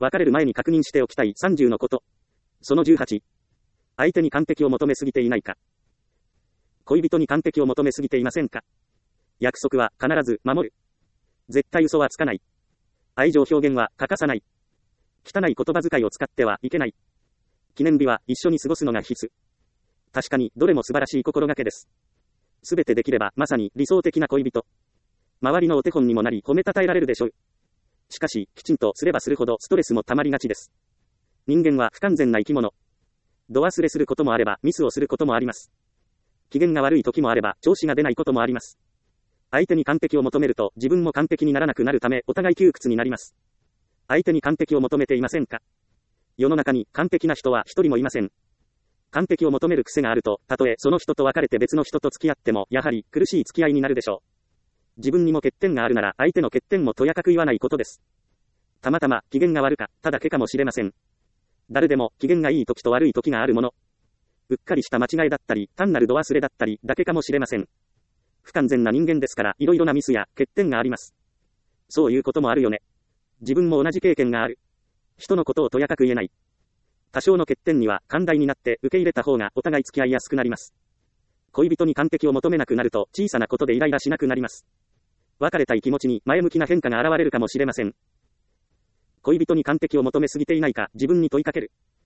別れる前に確認しておきたい30のこと。その18。相手に完璧を求めすぎていないか。恋人に完璧を求めすぎていませんか。約束は必ず守る。絶対嘘はつかない。愛情表現は欠かさない。汚い言葉遣いを使ってはいけない。記念日は一緒に過ごすのが必須。確かにどれも素晴らしい心がけです。すべてできればまさに理想的な恋人。周りのお手本にもなり褒めたたえられるでしょう。しかし、きちんとすればするほどストレスも溜まりがちです。人間は不完全な生き物。度忘れすることもあればミスをすることもあります。機嫌が悪い時もあれば調子が出ないこともあります。相手に完璧を求めると自分も完璧にならなくなるためお互い窮屈になります。相手に完璧を求めていませんか。世の中に完璧な人は一人もいません。完璧を求める癖があると、たとえその人と別れて別の人と付き合っても、やはり苦しい付き合いになるでしょう。自分にも欠点があるなら相手の欠点もとやかく言わないことです。たまたま機嫌が悪かっただけかもしれません。誰でも機嫌がいい時と悪い時があるもの。うっかりした間違いだったり、単なる度忘れだったりだけかもしれません。不完全な人間ですから、いろいろなミスや欠点があります。そういうこともあるよね。自分も同じ経験がある。人のことをとやかく言えない。多少の欠点には寛大になって受け入れた方がお互い付き合いやすくなります。恋人に完璧を求めなくなると小さなことでイライラしなくなります。別れたい気持ちに前向きな変化が現れるかもしれません。恋人に完璧を求めすぎていないか自分に問いかける。